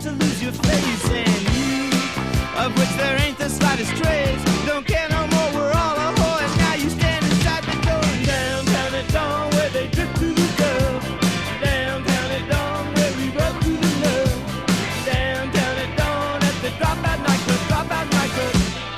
to lose your face. And you, of which there ain't the slightest trace, don't care no more, we're all a whore. And now you stand inside the door. And downtown at dawn where they drift through the dove. Downtown at dawn where we rub through the love. Downtown at dawn at the Dropout nightclub, Dropout nightclub.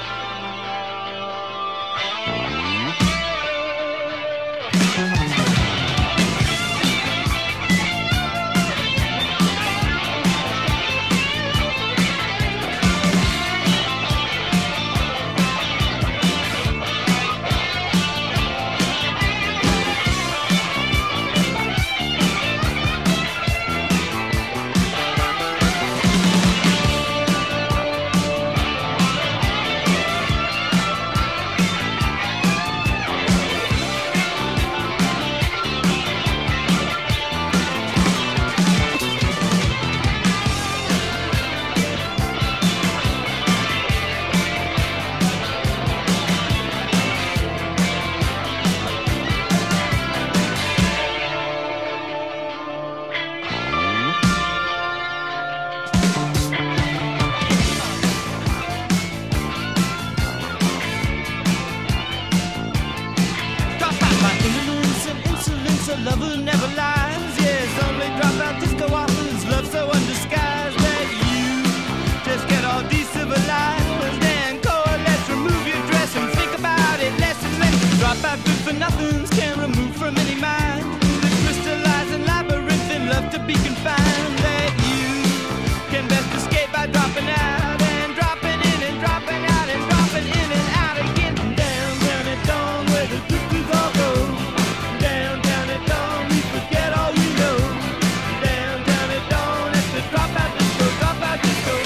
A lover never lies, yes, only dropout disco offers love so undisguised that you just get all decivilized and coalesce, remove your dress and think about it less and less. Dropout good for nothings can remove from any mind the crystallizing labyrinth in love to be confined, that you can best escape by dropping out and dropping in and dropping out and dropping in and out again. Downtown at dawn where the drifters all go. Downtown at dawn, we forget all we know. Downtown at dawn, it's the dropout disco, dropout disco.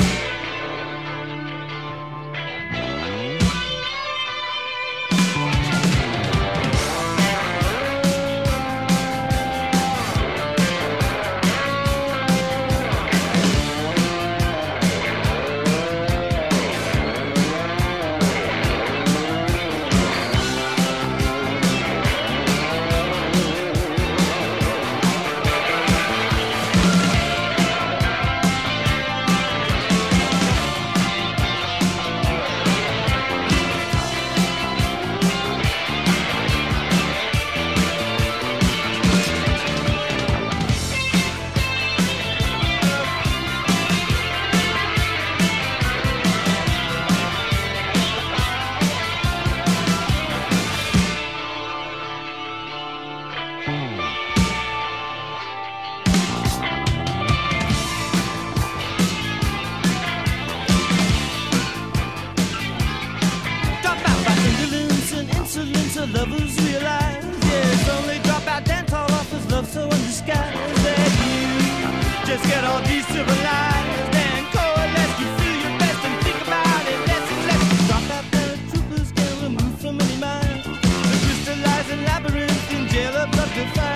Lovers realize, yes, only dropout dance hall offers love so undisguised that you just get all decivilized and coalesce. You feel your best and think about it less and less. Dropout paratroopers can remove from any mind the crystallizing labyrinth in jail of love to find.